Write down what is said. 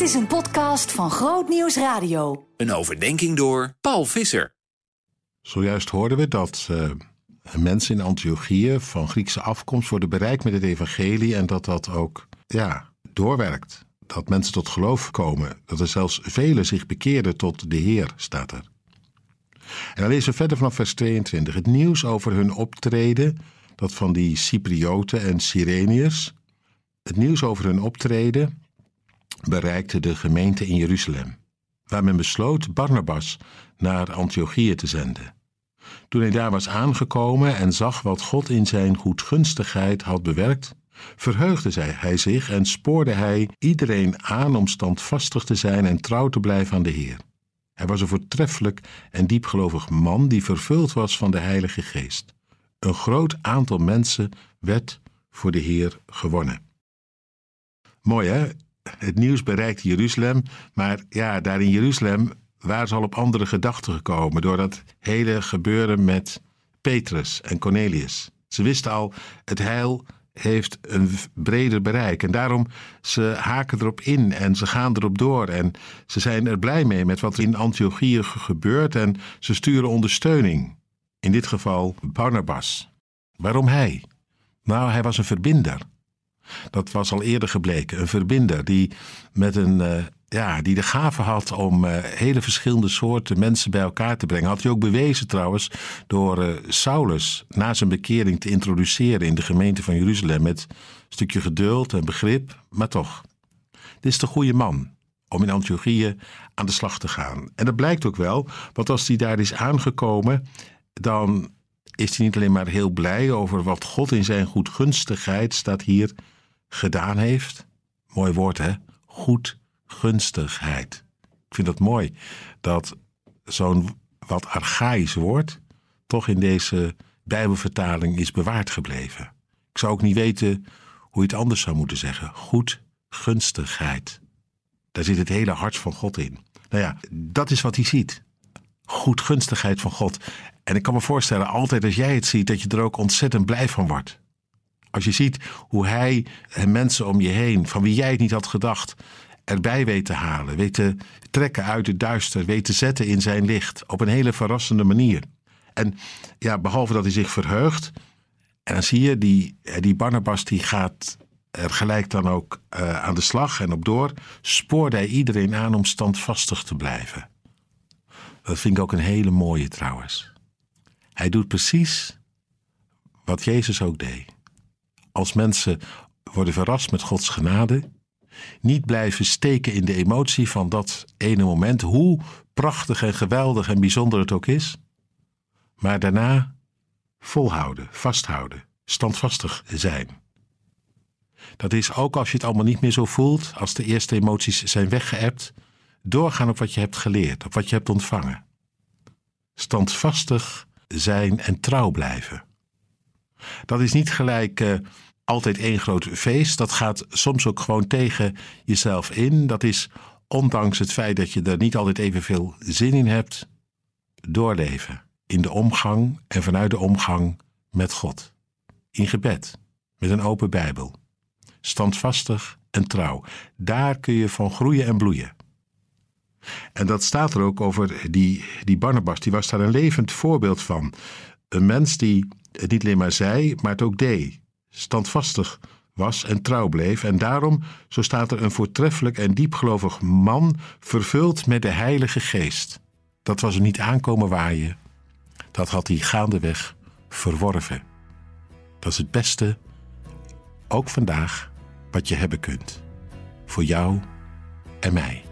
is een podcast van Groot Nieuws Radio. Een overdenking door Paul Visser. Zojuist hoorden we dat mensen in Antiochië van Griekse afkomst worden bereikt met het evangelie en dat ook doorwerkt. Dat mensen tot geloof komen. Dat er zelfs velen zich bekeerden tot de Heer, staat er. En dan lezen we verder vanaf vers 22. Het nieuws over hun optreden, dat van die Cyprioten en Cyreniërs. Het nieuws over hun optreden bereikte de gemeente in Jeruzalem, waar men besloot Barnabas naar Antiochië te zenden. Toen hij daar was aangekomen en zag wat God in zijn goedgunstigheid had bewerkt, verheugde hij zich en spoorde hij iedereen aan om standvastig te zijn en trouw te blijven aan de Heer. Hij was een voortreffelijk en diepgelovig man die vervuld was van de Heilige Geest. Een groot aantal mensen werd voor de Heer gewonnen. Mooi hè? Het nieuws bereikt Jeruzalem, maar daar in Jeruzalem waren ze al op andere gedachten gekomen door dat hele gebeuren met Petrus en Cornelius. Ze wisten al, het heil heeft een breder bereik en daarom ze haken erop in en ze gaan erop door en ze zijn er blij mee met wat er in Antiochië gebeurt en ze sturen ondersteuning. In dit geval Barnabas. Waarom hij? Nou, hij was een verbinder. Dat was al eerder gebleken. Een verbinder die met die de gave had om hele verschillende soorten mensen bij elkaar te brengen. Had hij ook bewezen trouwens door Saulus na zijn bekering te introduceren in de gemeente van Jeruzalem met een stukje geduld en begrip, maar toch. Dit is de goede man om in Antiochië aan de slag te gaan. En dat blijkt ook wel, want als hij daar is aangekomen, dan is hij niet alleen maar heel blij over wat God in zijn goedgunstigheid, staat hier, gedaan heeft. Mooi woord hè, goedgunstigheid. Ik vind dat mooi dat zo'n wat archaïsch woord toch in deze Bijbelvertaling is bewaard gebleven. Ik zou ook niet weten hoe je het anders zou moeten zeggen. Goedgunstigheid. Daar zit het hele hart van God in. Nou ja, dat is wat hij ziet. Goedgunstigheid van God. En ik kan me voorstellen, altijd als jij het ziet, dat je er ook ontzettend blij van wordt. Als je ziet hoe hij en mensen om je heen, van wie jij het niet had gedacht, erbij weet te halen, weet te trekken uit het duister, weet te zetten in zijn licht, op een hele verrassende manier. En behalve dat hij zich verheugt, en dan zie je, die Barnabas die gaat er gelijk dan ook aan de slag en op door, spoorde hij iedereen aan om standvastig te blijven. Dat vind ik ook een hele mooie trouwens. Hij doet precies wat Jezus ook deed. Als mensen worden verrast met Gods genade, niet blijven steken in de emotie van dat ene moment, hoe prachtig en geweldig en bijzonder het ook is, maar daarna volhouden, vasthouden, standvastig zijn. Dat is ook als je het allemaal niet meer zo voelt, als de eerste emoties zijn weggeëpt, doorgaan op wat je hebt geleerd, op wat je hebt ontvangen. Standvastig zijn en trouw blijven. Dat is niet gelijk altijd één groot feest. Dat gaat soms ook gewoon tegen jezelf in. Dat is, ondanks het feit dat je er niet altijd evenveel zin in hebt, doorleven. In de omgang en vanuit de omgang met God. In gebed, met een open Bijbel. Standvastig en trouw. Daar kun je van groeien en bloeien. En dat staat er ook over die Barnabas. Die was daar een levend voorbeeld van. Een mens die het niet alleen maar zei, maar het ook deed. Standvastig was en trouw bleef. En daarom, zo staat er, een voortreffelijk en diepgelovig man, vervuld met de Heilige Geest. Dat was er niet aankomen waaien. Dat had hij gaandeweg verworven. Dat is het beste, ook vandaag, wat je hebben kunt. Voor jou en mij.